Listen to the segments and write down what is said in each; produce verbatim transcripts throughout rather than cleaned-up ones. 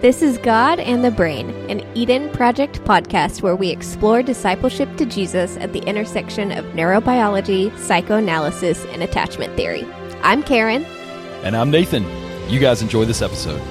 This is God and the Brain, an Eden Project podcast where we explore discipleship to Jesus at the intersection of neurobiology, psychoanalysis, and attachment theory. I'm Karen. And I'm Nathan. You guys enjoy this episode.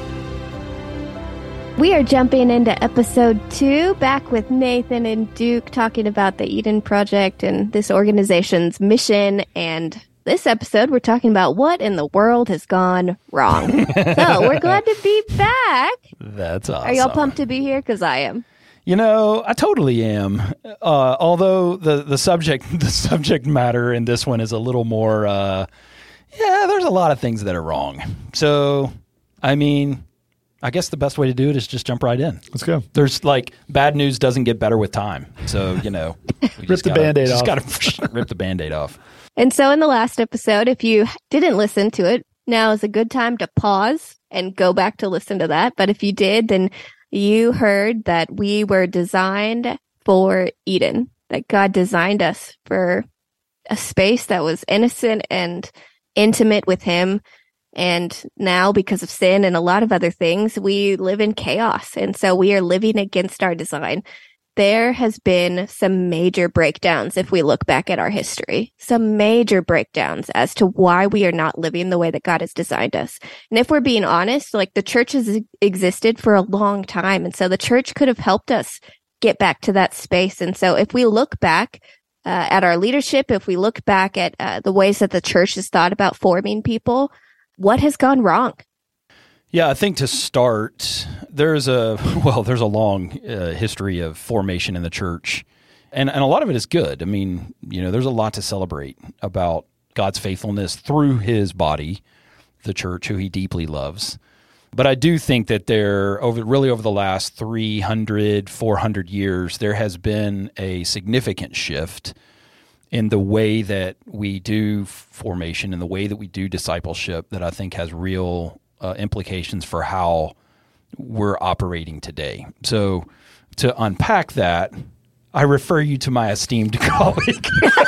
We are jumping into episode two, back with Nathan and Duke talking about the Eden Project and this organization's mission. And this episode, we're talking about what in the world has gone wrong. So we're glad to be back. That's awesome. Are y'all pumped to be here? Because I am. You know, I totally am. Uh, although the, the subject the subject matter in this one is a little more, uh, yeah, there's a lot of things that are wrong. So, I mean, I guess the best way to do it is just jump right in. Let's go. There's like, bad news doesn't get better with time. So, you know. Rip the Band-Aid just off. Just got to rip the Band-Aid off. And so in the last episode, if you didn't listen to it, now is a good time to pause and go back to listen to that. But if you did, then you heard that we were designed for Eden, that God designed us for a space that was innocent and intimate with Him. And now, because of sin and a lot of other things, we live in chaos. And so we are living against our design. There has been some major breakdowns if we look back at our history, some major breakdowns as to why we are not living the way that God has designed us. And if we're being honest, like the church has existed for a long time. And so the church could have helped us get back to that space. And so if we look back uh, at our leadership, if we look back at uh, the ways that the church has thought about forming people, what has gone wrong? Yeah, I think to start, there's a, well, there's a long uh, history of formation in the church, and, and a lot of it is good. I mean, you know, there's a lot to celebrate about God's faithfulness through His body, the church, who He deeply loves. But I do think that there, over really over the last three hundred, four hundred years, there has been a significant shift in the way that we do formation and the way that we do discipleship that I think has real Uh, implications for how we're operating today. So to unpack that, I refer you to my esteemed colleague,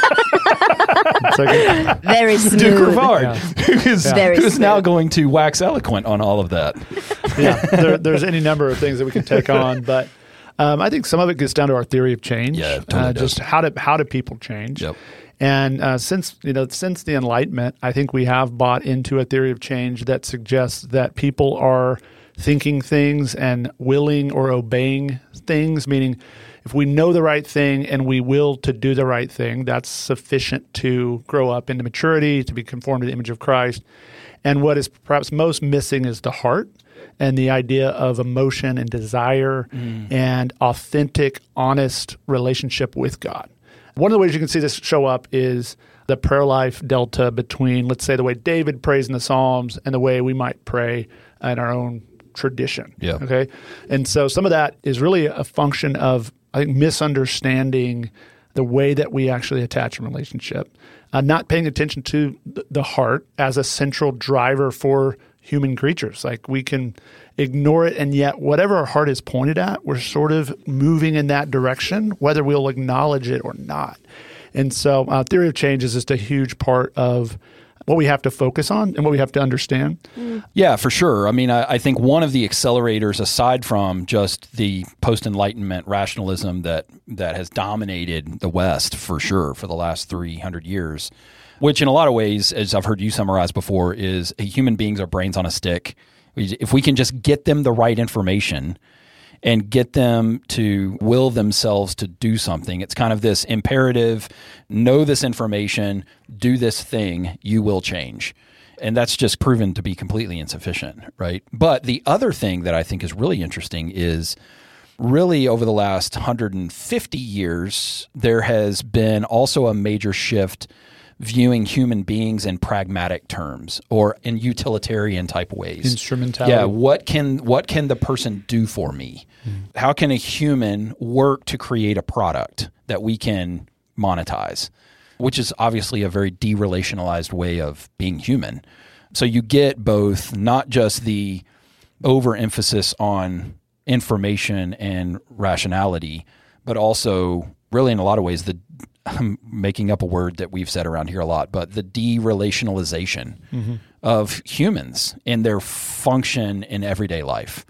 Very smooth. Duke Rivard, Yeah. who is, Very who is now smooth. going to wax eloquent on all of that. Yeah, there, there's any number of things that we can take on, but um, I think some of it gets down to our theory of change. Yeah, it totally uh, does. just how do how do people change? Yep. And uh, since you know, since the Enlightenment, I think we have bought into a theory of change that suggests that people are thinking things and willing or obeying things. Meaning, if we know the right thing and we will to do the right thing, that's sufficient to grow up into maturity, to be conformed to the image of Christ. And what is perhaps most missing is the heart and the idea of emotion and desire mm. and authentic, honest relationship with God. One of the ways you can see this show up is the prayer life delta between, let's say, the way David prays in the Psalms and the way we might pray in our own tradition. Yeah. Okay. And so some of that is really a function of, I think, misunderstanding the way that we actually attach a relationship, uh, not paying attention to the heart as a central driver for human creatures. Like we can ignore it, and yet whatever our heart is pointed at, we're sort of moving in that direction, whether we'll acknowledge it or not. And so uh, theory of change is just a huge part of what we have to focus on and what we have to understand. Mm. Yeah, for sure. I mean, I, I think one of the accelerators, aside from just the post-Enlightenment rationalism that that has dominated the West, for sure, for the last three hundred years, which in a lot of ways, as I've heard you summarize before, is human beings are brains on a stick. If we can just get them the right information and get them to will themselves to do something, it's kind of this imperative, know this information, do this thing, you will change. And that's just proven to be completely insufficient, right? But the other thing that I think is really interesting is really over the last one hundred fifty years, there has been also a major shift viewing human beings in pragmatic terms or in utilitarian type ways. Instrumentality. Yeah, what can what can the person do for me? Mm. How can a human work to create a product that we can monetize? Which is obviously a very derelationalized way of being human. So you get both not just the overemphasis on information and rationality, but also really in a lot of ways the I'm making up a word that we've said around here a lot, but the derelationalization mm-hmm. of humans and their function in everyday life.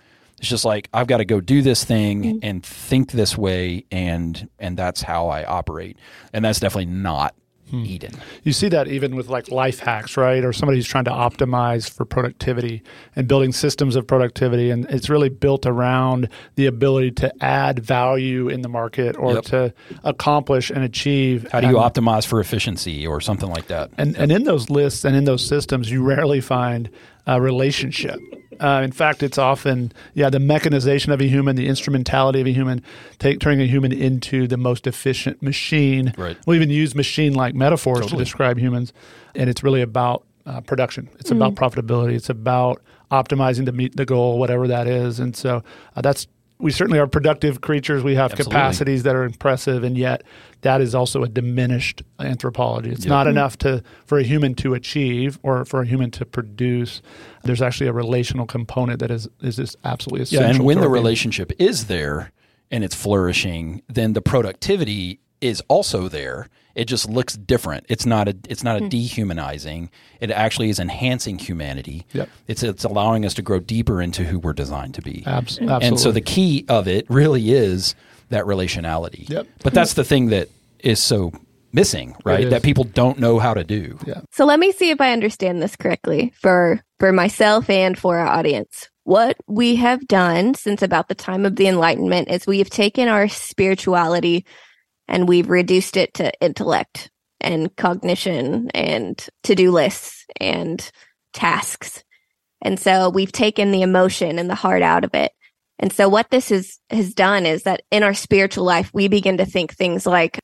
It's just like, I've got to go do this thing Mm-hmm. and think this way, and and that's how I operate. And that's definitely not Eden. You see that even with like life hacks, right? Or somebody who's trying to optimize for productivity and building systems of productivity. And it's really built around the ability to add value in the market or Yep. to accomplish and achieve. How do you and, optimize for efficiency or something like that? And, and in those lists and in those systems, you rarely find a relationship. Uh, in fact, it's often, yeah, the mechanization of a human, the instrumentality of a human, take, turning a human into the most efficient machine. Right. We'll even use machine-like metaphors Totally. to describe humans. And it's really about uh, production. It's about profitability. It's about optimizing to meet the goal, whatever that is. And so uh, that's we certainly are productive creatures. We have Absolutely. capacities that are impressive, and yet that is also a diminished anthropology. It's Yep. not enough to for a human to achieve or for a human to produce. There's actually a relational component that is is just absolutely essential. Yeah, and when to the our being. relationship is there and it's flourishing, then the productivity is also there. It just looks different. It's not a it's not a dehumanizing. It actually is enhancing humanity. Yep. It's it's allowing us to grow deeper into who we're designed to be. Abs- absolutely. And so the key of it really is that relationality. Yep. But that's the thing that is so missing, right? is. That people don't know how to do. Yeah. So let me see if I understand this correctly for for myself and for our audience. What we have done since about the time of the Enlightenment is we have taken our spirituality and we've reduced it to intellect and cognition and to-do lists and tasks. And so we've taken the emotion and the heart out of it. And so what this is, has done is that in our spiritual life, we begin to think things like,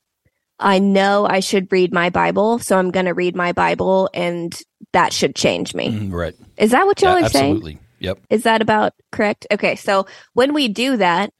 I know I should read my Bible, so I'm going to read my Bible, and that should change me. Mm, right. Is that what y'all Yeah, are saying? absolutely. Yep. Is that about correct? Okay, so when we do that,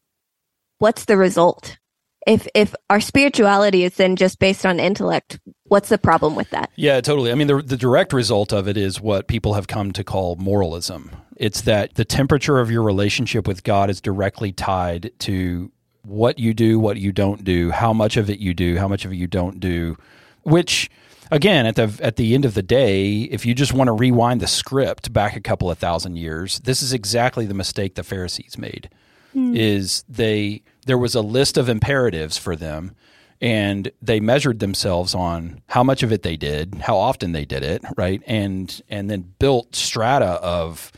what's the result? If if our spirituality is then just based on intellect, what's the problem with that? Yeah, totally. I mean, the the direct result of it is what people have come to call moralism. It's that the temperature of your relationship with God is directly tied to what you do, what you don't do, how much of it you do, how much of it you don't do, which again, at the at the end of the day, if you just want to rewind the script back a couple of thousand years, this is exactly the mistake the Pharisees made. Is they there was a list of imperatives for them, and they measured themselves on how much of it they did, how often they did it, right, and and then built strata of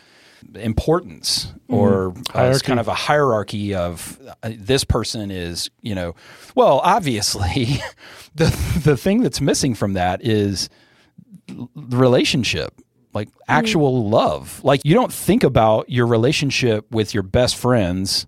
importance or uh, it's kind of a hierarchy of uh, this person is, you know, well, obviously the the thing that's missing from that is the relationship. Like actual mm. love. Like you don't think about your relationship with your best friends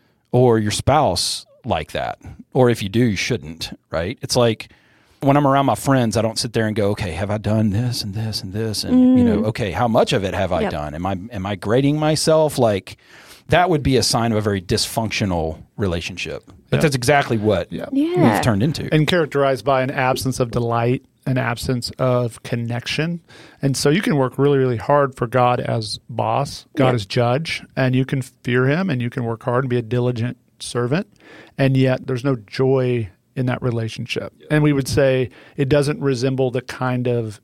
or your spouse like that. Or if you do, you shouldn't, right? It's like when I'm around my friends, I don't sit there and go, okay, have I done this and this and this? And, mm. you know, okay, how much of it have I yep. done? Am I, am I grading myself? Like that would be a sign of a very dysfunctional relationship. But yeah. that's exactly what yeah. Yeah. we've turned into. And characterized by an absence of delight, an absence of connection. And so you can work really, really hard for God as boss, God yeah. as judge, and you can fear him and you can work hard and be a diligent servant. And yet there's no joy in that relationship. Yeah. And we would say it doesn't resemble the kind of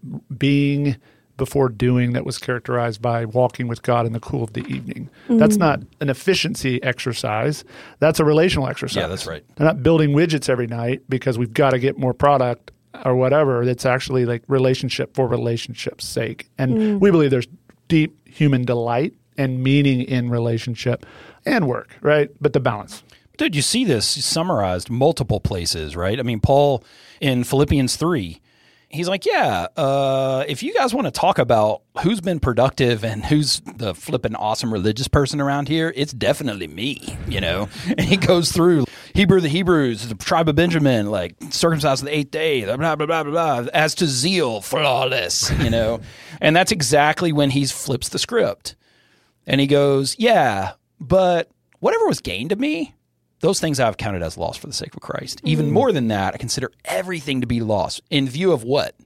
being before doing that was characterized by walking with God in the cool of the evening. Mm-hmm. That's not an efficiency exercise. That's a relational exercise. Yeah, that's right. They're not building widgets every night because we've got to get more product or whatever. It's actually like relationship for relationship's sake. And mm. we believe there's deep human delight and meaning in relationship and work, right? But the balance. Dude, you see this summarized multiple places, right? I mean, Paul in Philippians three, he's like, yeah, uh, if you guys want to talk about who's been productive and who's the flippin' awesome religious person around here, it's definitely me, you know? And he goes through Hebrew of the Hebrews, the tribe of Benjamin, like circumcised on the eighth day, blah, blah, blah, blah, blah, as to zeal, flawless, you know? And that's exactly when he flips the script. And he goes, yeah, but whatever was gained to me, those things I've counted as loss for the sake of Christ. Mm. Even more than that, I consider everything to be lost in view of what?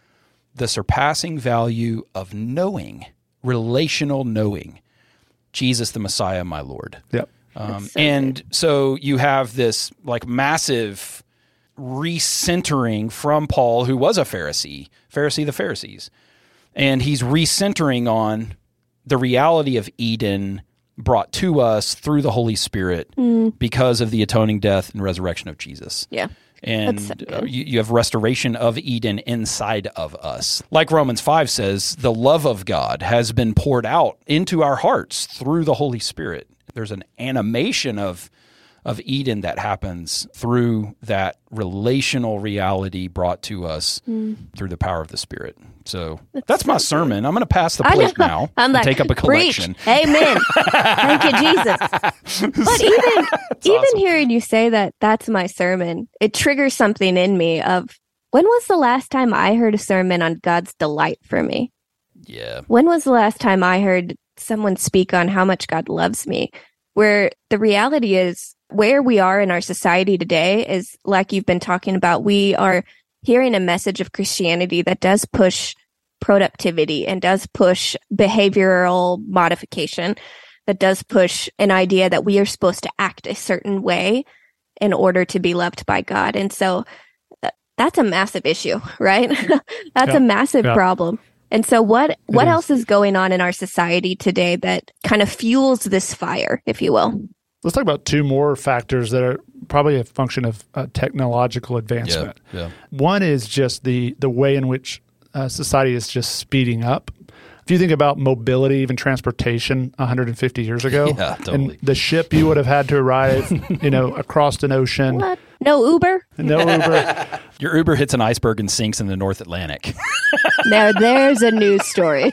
The surpassing value of knowing, relational knowing, Jesus the Messiah, my Lord. Yep. Um, so and good. so you have this like massive recentering from Paul, who was a Pharisee, Pharisee of the Pharisees. And he's recentering on the reality of Eden brought to us through the Holy Spirit Mm. because of the atoning death and resurrection of Jesus. Yeah. And That's so uh, good. you, you have restoration of Eden inside of us. Like Romans five says, the love of God has been poured out into our hearts through the Holy Spirit. There's an animation of of Eden that happens through that relational reality brought to us Mm. through the power of the Spirit. So that's, That's my so sermon. I'm going to pass the I plate know. now I'm and like, take up a collection. Preach. Amen. Thank you, Jesus. But even even awesome. hearing you say that, that's my sermon. It triggers something in me of when was the last time I heard a sermon on God's delight for me? Yeah. When was the last time I heard someone speak on how much God loves me? Where the reality is, where we are in our society today is, like you've been talking about, we are hearing a message of Christianity that does push productivity and does push behavioral modification, that does push an idea that we are supposed to act a certain way in order to be loved by God. And so uh, that's a massive issue, right? That's Yeah. a massive Yeah. problem. And so what what is. else is going on in our society today that kind of fuels this fire, if you will? Let's talk about two more factors that are probably a function of uh, technological advancement. Yeah. Yeah. One is just the the way in which uh, society is just speeding up. If you think about mobility, even transportation, one hundred fifty years ago, Yeah, totally. and the ship you would have had to arrive, you know, across an ocean, What? No Uber? no Uber. Your Uber hits an iceberg and sinks in the North Atlantic. Now there's a news story.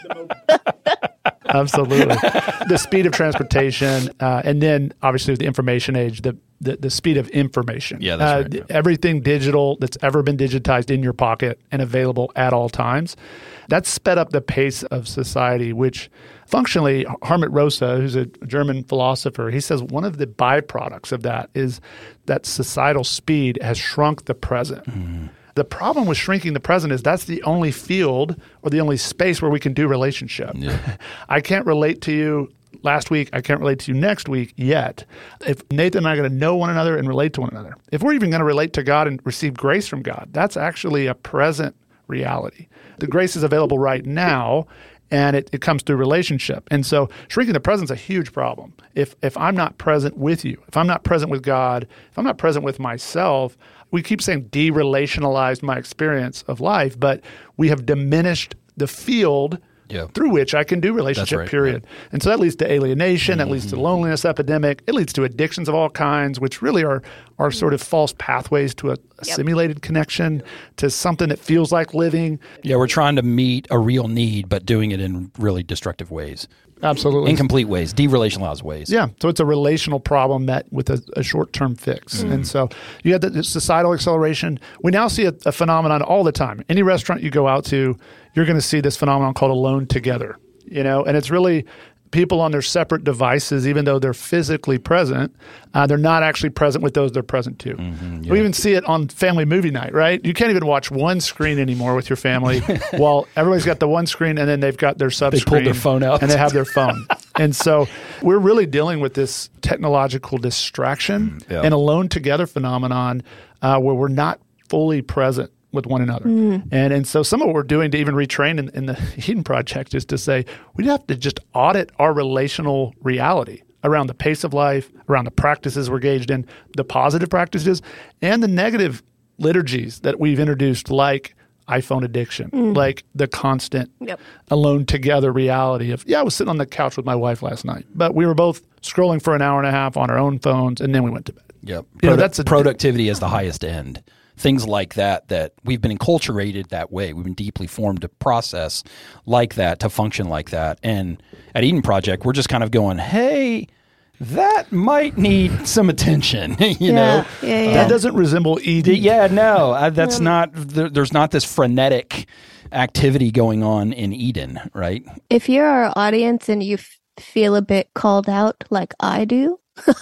Absolutely. The speed of transportation, uh, and then obviously the information age, the the, the speed of information. Yeah, that's uh, right, yeah. Everything digital that's ever been digitized in your pocket and available at all times. That's sped up the pace of society, which functionally, Hartmut Rosa, who's a German philosopher, he says one of the byproducts of that is that societal speed has shrunk the present. Mm-hmm. The problem with shrinking the present is that's the only field or the only space where we can do relationship. Yeah. I can't relate to you last week. I can't relate to you next week yet. If Nathan and I are going to know one another and relate to one another, if we're even going to relate to God and receive grace from God, that's actually a present reality. The grace is available right now, and it, it comes through relationship. And so shrinking the present is a huge problem. If if I'm not present with you, if I'm not present with God, if I'm not present with myself, we keep saying de-relationalized my experience of life, but we have diminished the field Yeah. through which I can do relationship, right, period. And so that leads to alienation, that leads to loneliness epidemic, it leads to addictions of all kinds, which really are are sort of false pathways to a, a Yep. simulated connection, to something that feels like living. Yeah, we're trying to meet a real need, but doing it in really destructive ways, Absolutely. incomplete ways, de-relationalized ways. Yeah, so it's a relational problem met with a, a short-term fix. And so you have the societal acceleration. We now see a, a phenomenon all the time. Any restaurant you go out to, you're going to see this phenomenon called alone together. You know, and it's really people on their separate devices, even though they're physically present, uh, they're not actually present with those they're present to. Mm-hmm, We even see it on family movie night, right? You can't even watch one screen anymore with your family while everybody's got the one screen and then they've got their sub They screen. pulled their phone out. And they have their phone. And so we're really dealing with this technological distraction Yeah. and alone together phenomenon uh, where we're not fully present with one another. And and so some of what we're doing to even retrain in, in the Eden Project is to say we have to just audit our relational reality around the pace of life, around the practices we're engaged in, the positive practices, and the negative liturgies that we've introduced, like iPhone addiction, like the constant Yep. alone together reality of, yeah, I was sitting on the couch with my wife last night, but we were both scrolling for an hour and a half on our own phones, and then we went to bed. Yep. You know, Produ- that's a- productivity is the highest end. Things like that, that we've been enculturated that way. We've been deeply formed to process like that, to function like that. And at Eden Project, we're just kind of going, hey, that might need some attention, you Yeah, know? yeah, yeah. That doesn't resemble Eden. Yeah, no, I, that's not, there, there's not this frenetic activity going on in Eden, right? If you're our audience and you f- feel a bit called out like I do,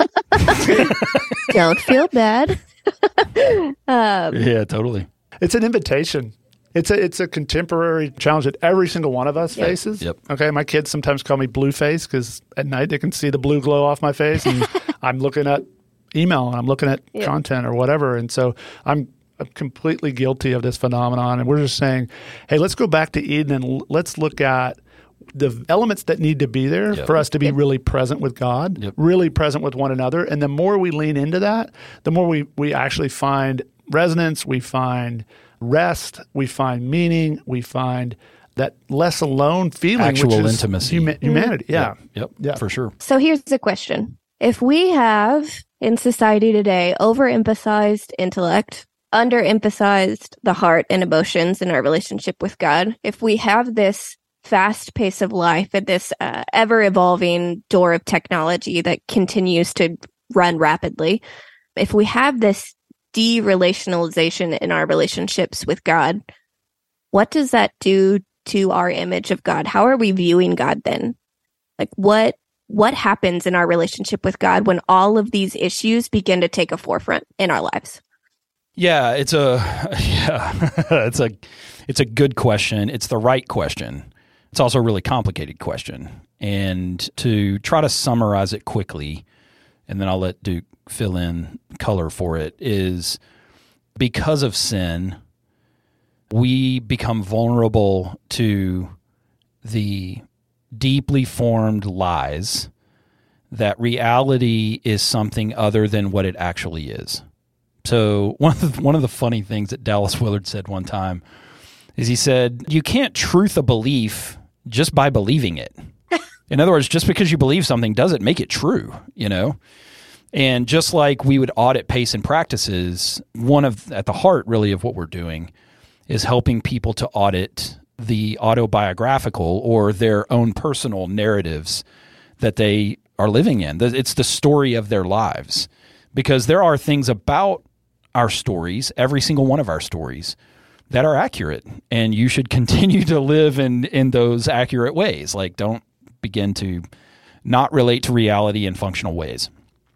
don't feel bad. um, Yeah, totally. It's an invitation. It's a it's a contemporary challenge that every single one of us Yep. faces. Yep. Okay, my kids sometimes call me blue face because at night they can see the blue glow off my face, and I'm looking at email and I'm looking at Yep. content or whatever, and so I'm completely guilty of this phenomenon. And we're just saying, hey, let's go back to Eden and l- let's look at the elements that need to be there Yep. for us to be Yep. really present with God, Yep. really present with one another. And the more we lean into that, the more we, we actually find resonance, we find rest, we find meaning, we find that less alone feeling, Actual which is intimacy. huma- humanity. Yeah. Yep, yep, Yeah. for sure. So here's the question. If we have in society today overemphasized intellect, underemphasized the heart and emotions in our relationship with God, if we have this fast pace of life and this uh, ever evolving door of technology that continues to run rapidly, if we have this de-relationalization in our relationships with God, what does that do to our image of God? How are we viewing God then? Like what what happens in our relationship with God when all of these issues begin to take a forefront in our lives? Yeah, it's a yeah, it's a it's a good question. It's the right question. It's also a really complicated question. And to try to summarize it quickly, and then I'll let Duke fill in color for it, is because of sin, we become vulnerable to the deeply formed lies that reality is something other than what it actually is. So one of the, one of the funny things that Dallas Willard said one time is he said, you can't truth a belief just by believing it. In other words, just because you believe something doesn't make it true, you know? And just like we would audit pace and practices, one of, at the heart really of what we're doing is helping people to audit the autobiographical or their own personal narratives that they are living in. It's the story of their lives. Because there are things about our stories, every single one of our stories, that are accurate. And you should continue to live in, in those accurate ways. Like, don't begin to not relate to reality in functional ways.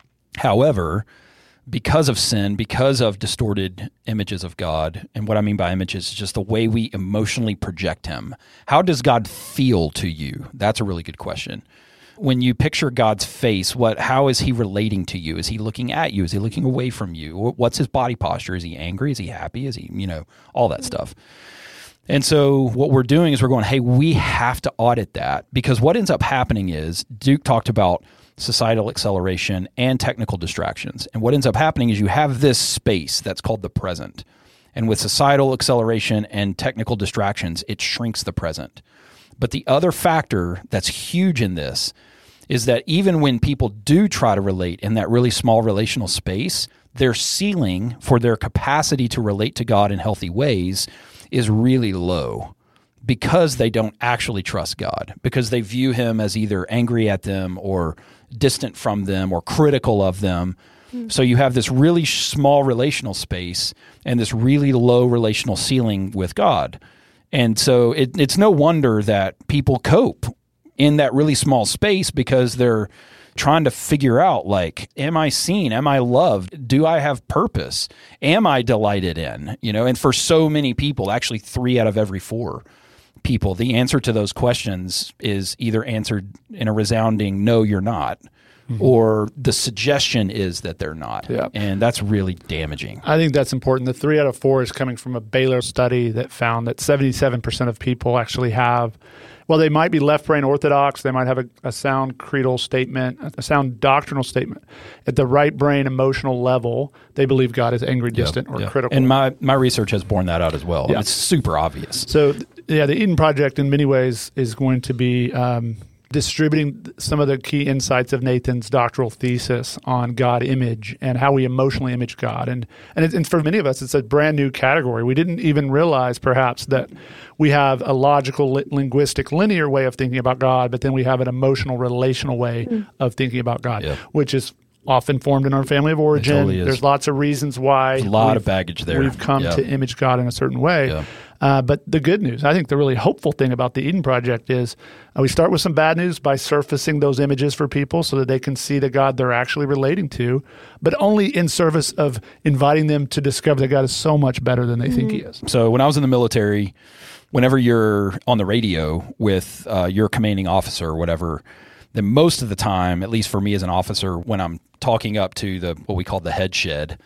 However, because of sin, because of distorted images of God, and what I mean by images is just the way we emotionally project him. How does God feel to you? That's a really good question. When you picture God's face, what? How is he relating to you? Is he looking at you? Is he looking away from you? What's his body posture? Is he angry? Is he happy? Is he, you know, all that stuff. And so what we're doing is we're going, hey, we have to audit that, because what ends up happening is Duke talked about societal acceleration and technical distractions. And what ends up happening is you have this space that's called the present. And with societal acceleration and technical distractions, it shrinks the present. But the other factor that's huge in this is that even when people do try to relate in that really small relational space, their ceiling for their capacity to relate to God in healthy ways is really low, because they don't actually trust God, because they view him as either angry at them or distant from them or critical of them. Mm. So you have this really small relational space and this really low relational ceiling with God. And so it, it's no wonder that people cope in that really small space, because they're trying to figure out, like, am I seen? Am I loved? Do I have purpose? Am I delighted in? You know, and for so many people, actually three out of every four people, the answer to those questions is either answered in a resounding, no, you're not. Mm-hmm. Or the suggestion is that they're not. Yeah. And that's really damaging. I think that's important. The three out of four is coming from a Baylor study that found that seventy-seven percent of people actually have, well, they might be left brain orthodox. They might have a, a sound creedal statement, a sound doctrinal statement. At the right brain emotional level, they believe God is angry, distant, yep, or yep. critical. And my, my research has borne that out as well. Yeah. It's super obvious. So, yeah, the Eden Project in many ways is going to be um, distributing some of the key insights of Nathan's doctoral thesis on God image and how we emotionally image God. And and, it, and for many of us, it's a brand new category. We didn't even realize perhaps that we have a logical, li- linguistic, linear way of thinking about God, but then we have an emotional, relational way mm. of thinking about God, yep. which is often formed in our family of origin. Totally is. There's lots of reasons why There's a lot of baggage there. We've come yep. to image God in a certain way. Yep. Uh, but the good news, I think the really hopeful thing about the Eden Project is uh, we start with some bad news by surfacing those images for people so that they can see the God they're actually relating to, but only in service of inviting them to discover that God is so much better than they mm-hmm. think he is. So when I was in the military, whenever you're on the radio with uh, your commanding officer or whatever, then most of the time, at least for me as an officer, when I'm talking up to the what we call the head shed,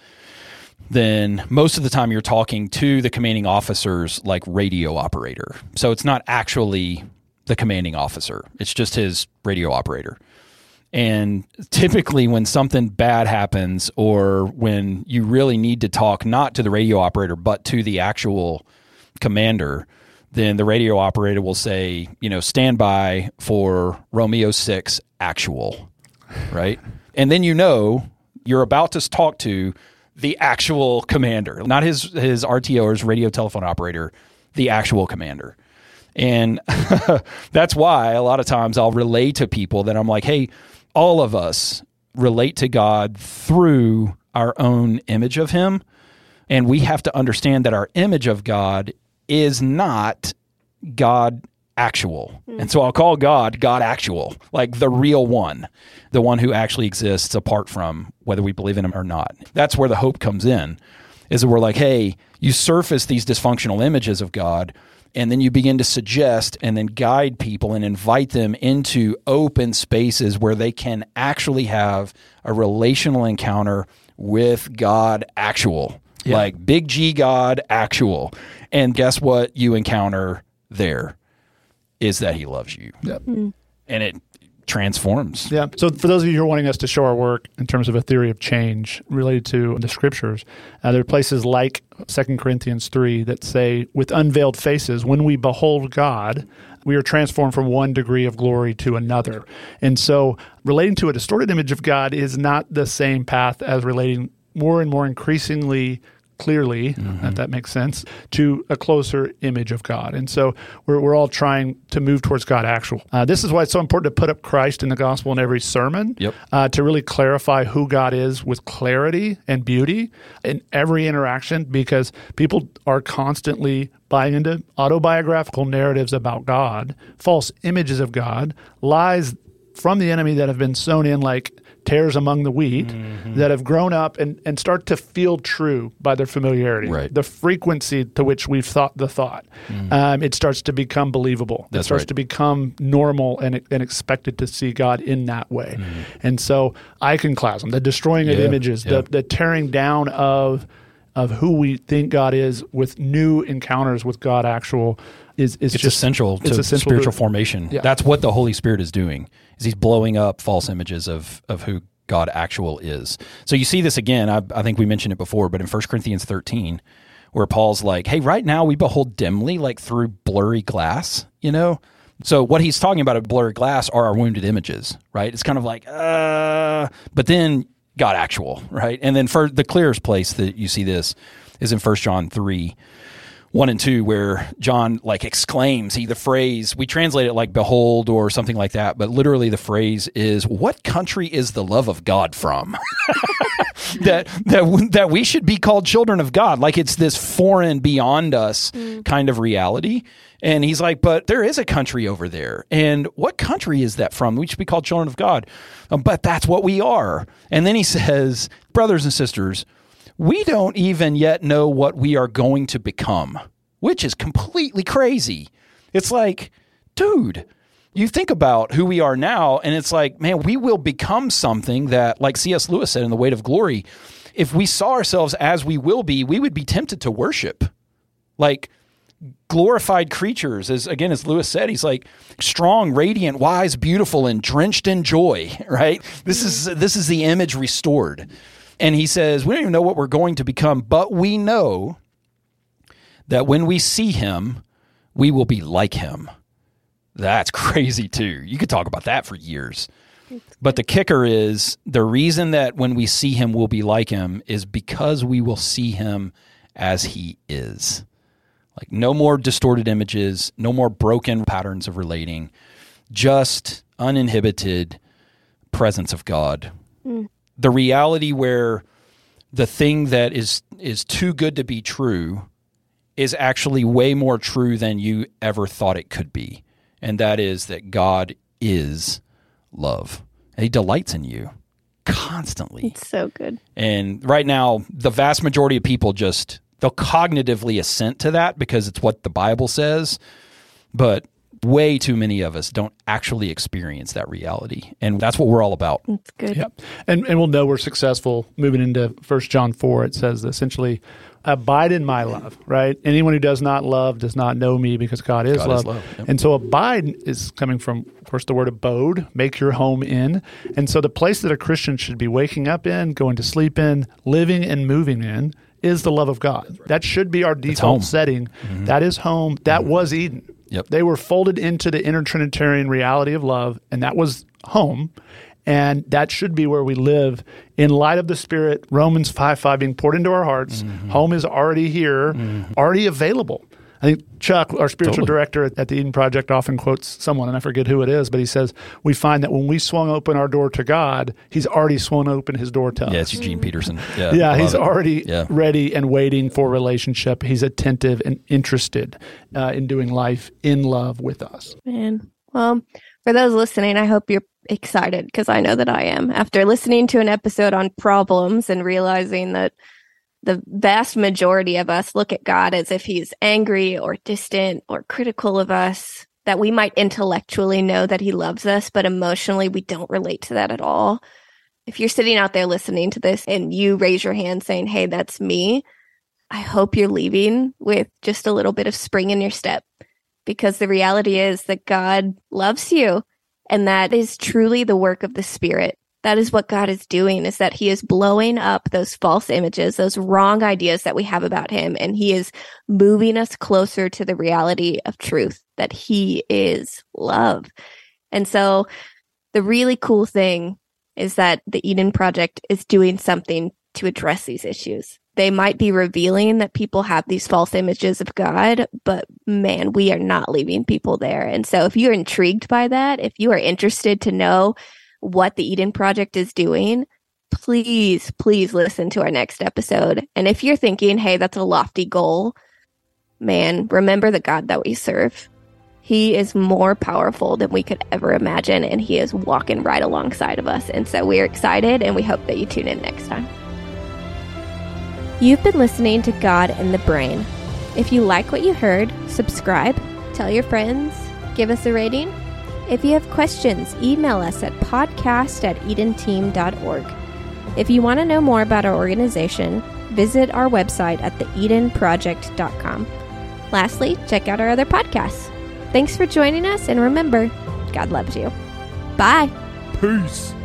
then most of the time you're talking to the commanding officer's like radio operator. So it's not actually the commanding officer. It's just his radio operator. And typically when something bad happens, or when you really need to talk not to the radio operator, but to the actual commander, then the radio operator will say, you know, stand by for Romeo six actual, right? And then you know you're about to talk to the actual commander, not his, his R T O or his radio telephone operator, the actual commander. And that's why a lot of times I'll relay to people that I'm like, hey, all of us relate to God through our own image of him. And we have to understand that our image of God is not God actual. Mm. And so I'll call God God actual, like the real one, the one who actually exists apart from whether we believe in him or not. That's where the hope comes in, is that we're like, hey, you surface these dysfunctional images of God, and then you begin to suggest and then guide people and invite them into open spaces where they can actually have a relational encounter with God actual, yeah. like big G God actual. And guess what you encounter there is that he loves you. Yep. Mm. And it transforms. Yeah. So for those of you who are wanting us to show our work in terms of a theory of change related to the scriptures, uh, there are places like Second Corinthians three that say, with unveiled faces, when we behold God, we are transformed from one degree of glory to another. And so relating to a distorted image of God is not the same path as relating more and more increasingly clearly, mm-hmm. if that makes sense, to a closer image of God. And so we're we're all trying to move towards God actual. Uh, this is why it's so important to put up Christ in the gospel in every sermon, yep. uh, to really clarify who God is with clarity and beauty in every interaction, because people are constantly buying into autobiographical narratives about God, false images of God, lies from the enemy that have been sown in like tares among the wheat, mm-hmm. that have grown up and, and start to feel true by their familiarity. Right. The frequency to which we've thought the thought, mm. um, it starts to become believable. That's it starts right. to become normal and, and expected to see God in that way. Mm. And so iconoclasm, the destroying yeah. of images, yeah. the, the tearing down of of who we think God is with new encounters with God actual is, is it's just essential to it's essential spiritual to, formation. Yeah. That's what the Holy Spirit is doing, is he's blowing up false images of, of who God actual is. So you see this again, I, I think we mentioned it before, but in First Corinthians thirteen, where Paul's like, hey, right now we behold dimly, like through blurry glass, you know? So what he's talking about, a blurry glass, are our wounded images, right? It's kind of like, uh, but then God actual, right? And then for the clearest place that you see this is in First John three, one and two, where John like exclaims, he, the phrase, we translate it like behold or something like that, but literally the phrase is, what country is the love of God from? that, that, that we should be called children of God. Like it's this foreign, beyond us mm. kind of reality. And he's like, but there is a country over there. And what country is that from? We should be called children of God. Um, but that's what we are. And then he says, brothers and sisters, we don't even yet know what we are going to become, which is completely crazy. It's like, dude, you think about who we are now, and it's like, man, we will become something that, like C S Lewis said in The Weight of Glory, if we saw ourselves as we will be, we would be tempted to worship. Like, glorified creatures, as again, as Lewis said, he's like strong, radiant, wise, beautiful, and drenched in joy, right? This is this is the image restored. And he says, we don't even know what we're going to become, but we know that when we see him, we will be like him. That's crazy too. You could talk about that for years. But the kicker is, the reason that when we see him, we'll be like him is because we will see him as he is. Like no more distorted images, no more broken patterns of relating, just uninhibited presence of God. Mm. The reality where the thing that is is too good to be true is actually way more true than you ever thought it could be. And that is that God is love. And he delights in you constantly. It's so good. And right now, the vast majority of people just, they'll cognitively assent to that because it's what the Bible says, but way too many of us don't actually experience that reality. And that's what we're all about. That's good. Yep. And and we'll know we're successful moving into First John four. It says essentially, abide in my love, right? Anyone who does not love does not know me because God is God love. is love. Yep. And so abide is coming from, of course, the word abode, make your home in. And so the place that a Christian should be waking up in, going to sleep in, living and moving in is the love of God. Right. That should be our default setting. Mm-hmm. That is home. That mm-hmm. was Eden. Yep. They were folded into the intertrinitarian reality of love, and that was home. And that should be where we live in light of the Spirit, Romans five five being poured into our hearts. Mm-hmm. Home is already here, mm-hmm. already available. I think Chuck, our spiritual totally. director at, at the Eden Project, often quotes someone, and I forget who it is, but he says, we find that when we swung open our door to God, he's already swung open his door to us. Yeah, it's Eugene Peterson. Yeah, yeah he's it. already yeah. ready and waiting for relationship. He's attentive and interested uh, in doing life in love with us. Man, well, for those listening, I hope you're excited, because I know that I am. After listening to an episode on problems and realizing that the vast majority of us look at God as if he's angry or distant or critical of us, that we might intellectually know that he loves us, but emotionally we don't relate to that at all. If you're sitting out there listening to this and you raise your hand saying, hey, that's me, I hope you're leaving with just a little bit of spring in your step, because the reality is that God loves you, and that is truly the work of the Spirit. That is what God is doing, is that he is blowing up those false images, those wrong ideas that we have about him. And he is moving us closer to the reality of truth, that he is love. And so the really cool thing is that the Eden Project is doing something to address these issues. They might be revealing that people have these false images of God, but man, we are not leaving people there. And so if you're intrigued by that, if you are interested to know what the Eden Project is doing, please, please listen to our next episode. And if you're thinking, hey, that's a lofty goal, man, remember the God that we serve. He is more powerful than we could ever imagine, and he is walking right alongside of us. And so we're excited, and we hope that you tune in next time. You've been listening to God in the Brain. If you like what you heard, subscribe, tell your friends, give us a rating. If you have questions, email us at podcast at edenteam dot org. If you want to know more about our organization, visit our website at the eden project dot com. Lastly, check out our other podcasts. Thanks for joining us, and remember, God loves you. Bye. Peace.